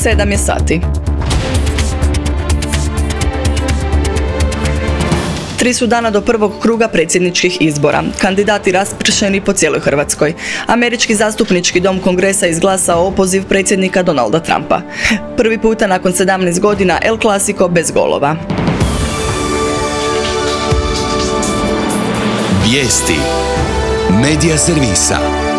7 je sati. 3 su dana do prvog kruga predsjedničkih izbora. Kandidati raspršeni po cijeloj Hrvatskoj. Američki zastupnički dom Kongresa izglasao opoziv predsjednika Donalda Trumpa. Prvi puta nakon 17 godina El Clasico bez golova. Vijesti Medija servisa.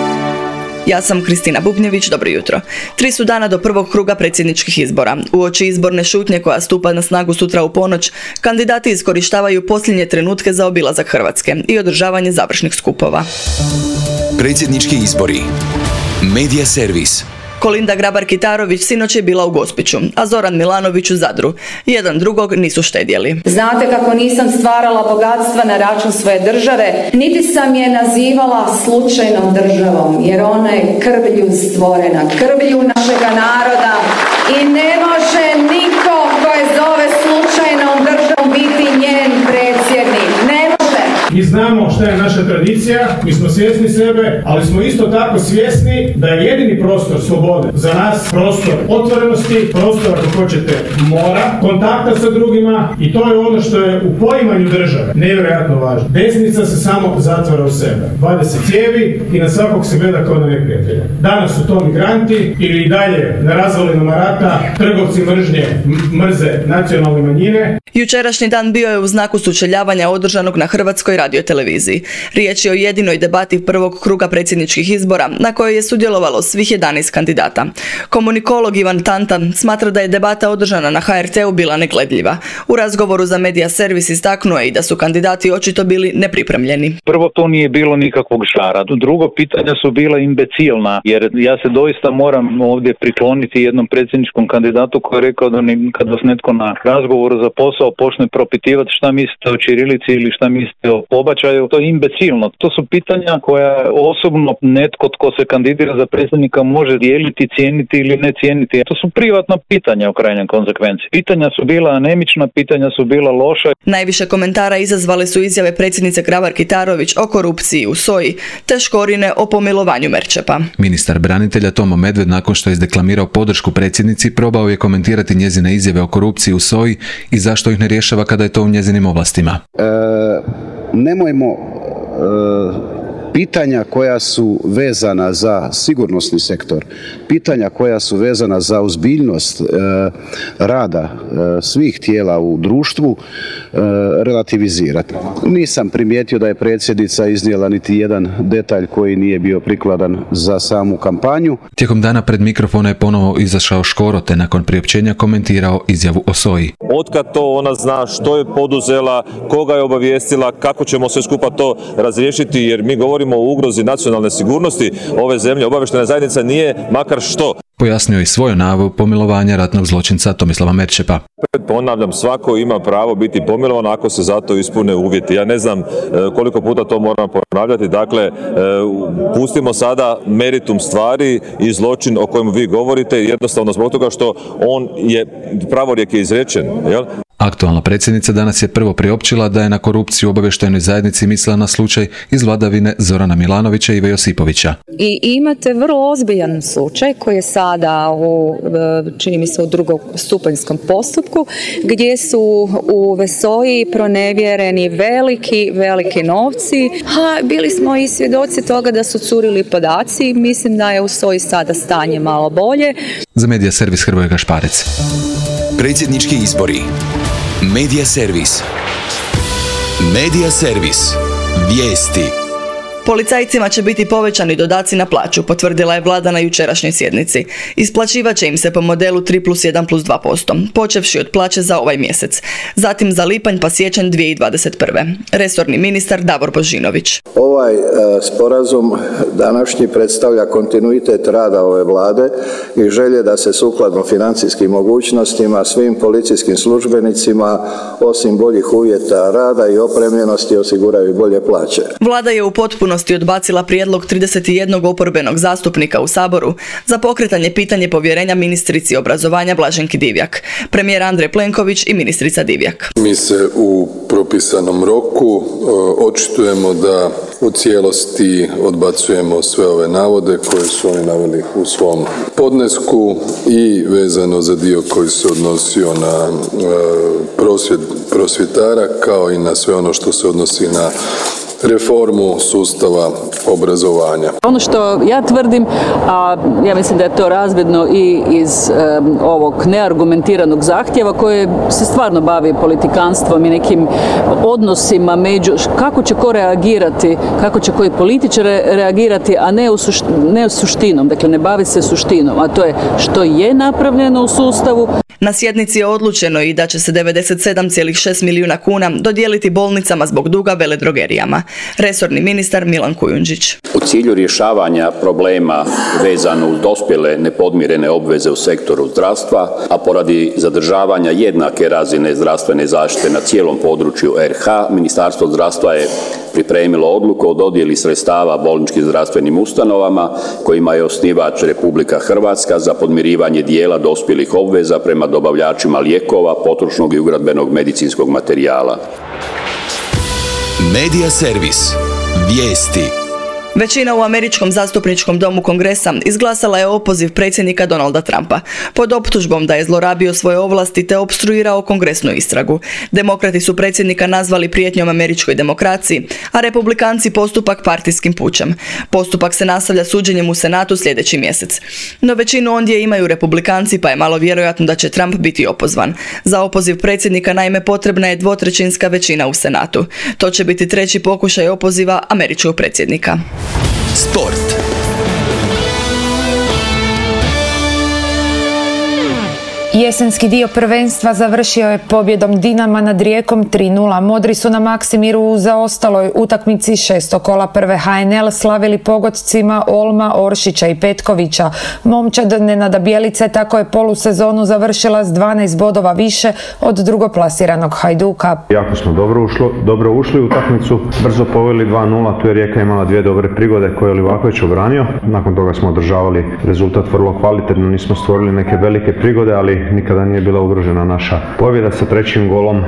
Ja sam Kristina Bubnjević, dobro jutro. 3 su dana do prvog kruga predsjedničkih izbora. Uoči izborne šutnje koja stupa na snagu sutra u ponoć, kandidati iskorištavaju posljednje trenutke za obilazak Hrvatske i održavanje završnih skupova. Predsjednički izbori. Medija servis. Kolinda Grabar-Kitarović sinoć je bila u Gospiću, a Zoran Milanović u Zadru. Jedan drugog nisu štedjeli. Znate kako nisam stvarala bogatstva na račun svoje države, niti sam je nazivala slučajnom državom, jer ona je krvlju stvorena, krvlju našega naroda i ne može niko ko je zove slučajnom državom biti njen predsjednik. Ne može. Mi znamo šta je naša tradicija, mi smo svjesni sebe, ali smo isto tako svjesni da je jedini prostor slobode za nas prostor otvorenosti, prostor, ako hoćete, mora, kontakta sa drugima, i to je ono što je u poimanju države nevjerojatno važno. Desnica se samo zatvara u sebe. 20 cijevi i na svakog se gleda kao na neprijatelja. Danas su to migranti ili i dalje na razvalinama rata trgovci mržnje mrze nacionalne manjine. Jučerašnji dan bio je u znaku sučeljavanja održanog na Hrvatskoj radioteleviziji. Riječ je o jedinoj debati prvog kruga predsjedničkih izbora na kojoj je sudjelovalo svih 11 kandidata. Komunikolog Ivan Tanta smatra da je debata održana na HRT-u bila negledljiva. U razgovoru za Medija servis istaknuo je i da su kandidati očito bili nepripremljeni. Prvo, to nije bilo nikakvog žara. Drugo, pitanja su bila imbecilna, jer ja se doista moram ovdje prikloniti jednom predsjedničkom kandidatu koji je rekao da kad vas netko na razgovoru za posao počne propitivati šta mislite o ćirilici ili šta mislite o pobačaju, to je imbecilno. To su pitanja koja osobno netko tko se kandidira za predsjednika može dijeliti, cijeniti ili ne cijeniti. To su privatna pitanja u krajnjem konsekvenci. Pitanja su bila anemična, pitanja su bila loša. Najviše komentara izazvale su izjave predsjednice Grabar-Kitarović o korupciji u SOA-i, te Škorine o pomilovanju Merčepa. Ministar branitelja Tomo Medved, nakon što je izdeklamirao podršku predsjednici, probao je komentirati njezine izjave o korupciji u SOA-i i zašto ih ne rješava kada je to u njezinim ovlastima. Nemojmo pitanja koja su vezana za sigurnosni sektor, pitanja koja su vezana za ozbiljnost rada svih tijela u društvu relativizirati. Nisam primijetio da je predsjednica iznijela niti jedan detalj koji nije bio prikladan za samu kampanju. Tijekom dana pred mikrofona je ponovo izašao Škoro, te nakon priopćenja komentirao izjavu o SOA-i. Otkad to ona zna, što je poduzela, koga je obavijestila, kako ćemo sve skupa to razriješiti, jer mi govorimo o ugrozi nacionalne sigurnosti ove zemlje. Obavještajna zajednica nije makar što. Pojasnio i svoju najavu pomilovanja ratnog zločinca Tomislava Merčepa. Ponavljam, svako ima pravo biti pomilovan ako se za to ispune uvjeti. Ja ne znam koliko puta to moram ponavljati. Dakle, pustimo sada meritum stvari i zločin o kojem vi govorite, jednostavno zbog toga što on je pravorijek je izrečen. Jel? Aktualna predsjednica danas je prvo priopćila da je na korupciju u obavještajnoj zajednici mislila na slučaj iz vladavine Zorana Milanovića i Ive Josipovića. I imate vrlo ozbiljan slučaj koji je sada čini mi se u drugostupanjskom postupku, gdje su u SOA-i pronevjereni veliki novci. Bili smo i svjedoci toga da su curili podaci. Mislim da je u SOA-i sada stanje malo bolje. Za Medija servis Hrvoje Gašparec. Predsjednički izbori. Medija servis. Medija servis. Vijesti. Policajcima će biti povećani dodaci na plaću, potvrdila je vlada na jučerašnjoj sjednici. Isplaćivat će im se po modelu 3+1+2%, počevši od plaće za ovaj mjesec. Zatim za lipanj pa siječanj 2021. Resorni ministar Davor Božinović. Ovaj sporazum današnji predstavlja kontinuitet rada ove vlade i želje da se sukladno financijskim mogućnostima svim policijskim službenicima osim boljih uvjeta rada i opremljenosti osiguraju bolje plaće. Vlada je u potpunosti potpunosti odbacila prijedlog 31 oporbenog zastupnika u Saboru za pokretanje pitanje povjerenja ministrici obrazovanja Blaženki Divjak, premijer Andrej Plenković i ministrica Divjak. Mi se u propisanom roku očitujemo da u cijelosti odbacujemo sve ove navode koje su oni naveli u svom podnesku i vezano za dio koji se odnosio na prosvjed prosvjetara kao i na sve ono što se odnosi na reformu sustava obrazovanja. Ono što ja tvrdim, a ja mislim da je to razvidno i iz ovog neargumentiranog zahtjeva koje se stvarno bavi politikanstvom i nekim odnosima među kako će ko reagirati, kako će koji političar reagirati, a ne suštinom, dakle ne bavi se suštinom, a to je što je napravljeno u sustavu. Na sjednici je odlučeno i da će se 97,6 milijuna kuna dodijeliti bolnicama zbog duga veledrogerijama. Resorni ministar Milan Kujundžić. U cilju rješavanja problema vezano uz dospjele nepodmirene obveze u sektoru zdravstva, a poradi zadržavanja jednake razine zdravstvene zaštite na cijelom području RH, Ministarstvo zdravstva je pripremilo odluku o dodjeli sredstava bolničkim zdravstvenim ustanovama kojima je osnivač Republika Hrvatska za podmirivanje dijela dospjelih obveza prema dobavljačima lijekova, potrošnog i ugradbenog medicinskog materijala. Medija servis. Vijesti. Većina u američkom zastupničkom domu Kongresa izglasala je opoziv predsjednika Donalda Trumpa pod optužbom da je zlorabio svoje ovlasti te opstruirao kongresnu istragu. Demokrati su predsjednika nazvali prijetnjom američkoj demokraciji, a republikanci postupak partijskim pučem. Postupak se nastavlja suđenjem u Senatu sljedeći mjesec. No većinu ondje imaju republikanci, pa je malo vjerojatno da će Trump biti opozvan. Za opoziv predsjednika naime potrebna je 2/3 većina u Senatu. To će biti treći pokušaj opoziva američkog predsjednika. Sport. Jesenski dio prvenstva završio je pobjedom Dinama nad Rijekom 3:0. Modri su na Maksimiru u zaostaloj utakmici 6. kola prve HNL slavili pogodcima Olma, Oršića i Petkovića. Momčad Nenada Bjelice tako je polusezonu završila s 12 bodova više od drugoplasiranog Hajduka. Jako smo dobro ušli u utakmicu, brzo poveli 2:0, tu je Rijeka imala dvije dobre prigode koje je Livaković obranio. Nakon toga smo održavali rezultat vrlo kvalitetno, nismo stvorili neke velike prigode, ali nikada nije bila ugrožena naša pobjeda. Sa trećim golom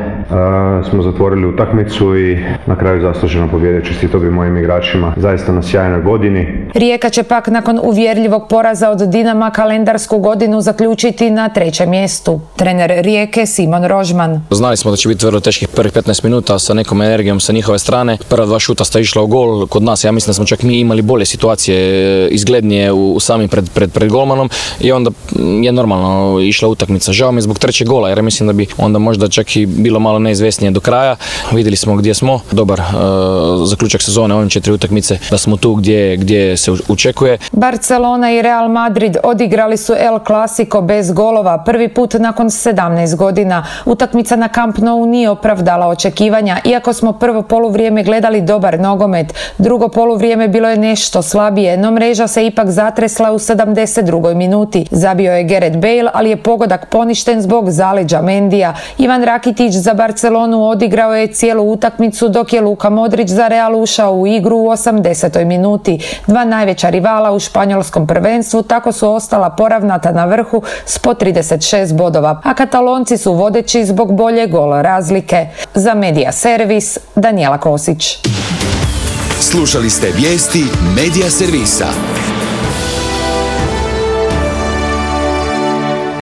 smo zatvorili utakmicu i na kraju zasluženo pobjedio. Čestitao bi mojim igračima zaista na sjajnoj godini. Rijeka će pak nakon uvjerljivog poraza od Dinama kalendarsku godinu zaključiti na 3. mjestu. Trener Rijeke Simon Rožman. Znali smo da će biti vrlo teških prvih 15 minuta sa nekom energijom sa njihove strane. Prva 2 šuta sta išla u gol. Kod nas ja mislim da smo čak mi imali bolje situacije, izglednije u samim pred golmanom i onda je normalno išla utakmica. Žao mi je zbog trećeg gola jer mislim da bi onda možda čak i bilo malo neizvjesnije do kraja. Vidjeli smo gdje smo, dobar zaključak sezone ovim 4 utakmice, da smo tu gdje se očekuje. Barcelona i Real Madrid odigrali su El Clasico bez golova prvi put nakon 17 godina. Utakmica na Camp Nou nije opravdala očekivanja, iako smo prvo poluvrijeme gledali dobar nogomet. Drugo poluvrijeme bilo je nešto slabije, no mreža se ipak zatresla u 72. minuti. Zabio je Gareth Bale, ali je pogodak poništen zbog zaleđa Mendija. Ivan Rakitić za Barcelonu odigrao je cijelu utakmicu, dok je Luka Modrić za Real ušao u igru u 80. minuti. Dva najveća rivala u španjolskom prvenstvu tako su ostala poravnata na vrhu s po 36 bodova, a Katalonci su vodeći zbog bolje gol razlike. Za Medija servis Danijela Kosić. Slušali ste vijesti Medija servisa.